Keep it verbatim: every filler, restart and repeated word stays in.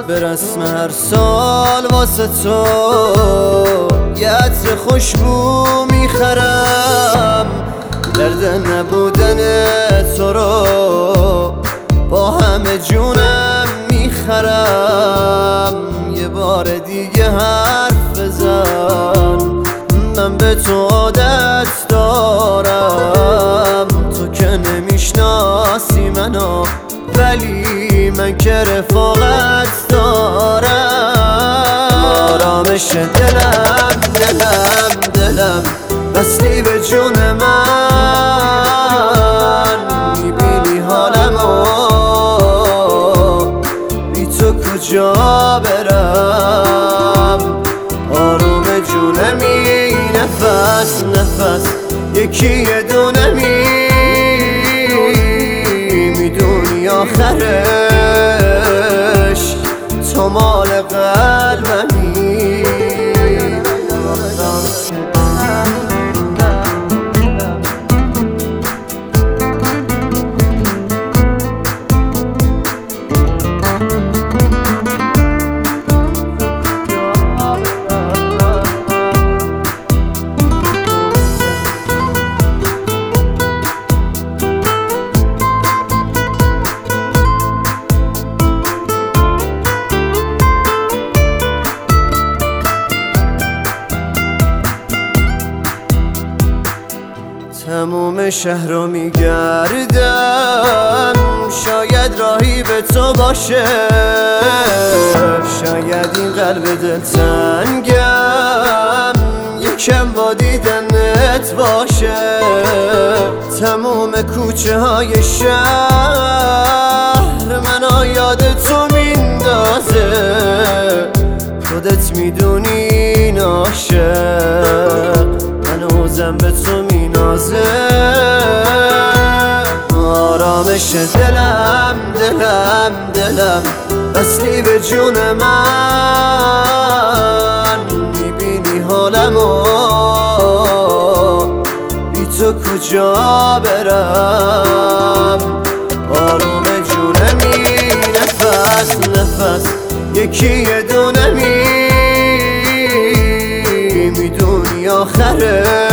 به رسم هر سال واسه تو یه عطر خوشبو میخرم، درد نبودن تو رو با همه جونم میخرم. یه بار دیگه حرف بزن، من به تو عادت دارم. تو که نمیشناسی منو، ولی من که رفاقت دارم. آرامش دلم دلم دلم بستی به جون من، میبینی حالمو بی تو کجا برم. آروم جونمی نفس نفس یکی یه دونمی، میدونی آخرش تو مال قلبمی. تموم شهر رو میگردم، شاید راهی به تو باشه، شاید این قلب دلتنگم یکم با دیدنت باشه. تموم کوچه های شهر منو یاد تو میندازه، خودت میدونی ناشق هنوزم به تو مینازه. آرامش دلم دلم دلم بستی به جون من، میبینی حالمو بی تو کجا برم. آروم جونمی نفس نفس یکی یه دونمی، میدونی آخره